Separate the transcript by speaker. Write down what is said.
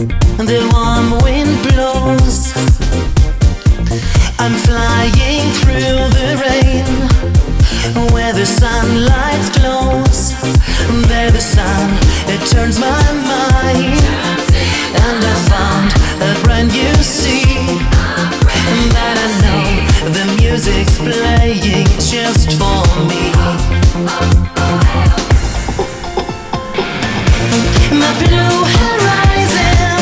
Speaker 1: The warm wind blows. I'm flying through the rain, where the sunlight glows. There the sun, it turns my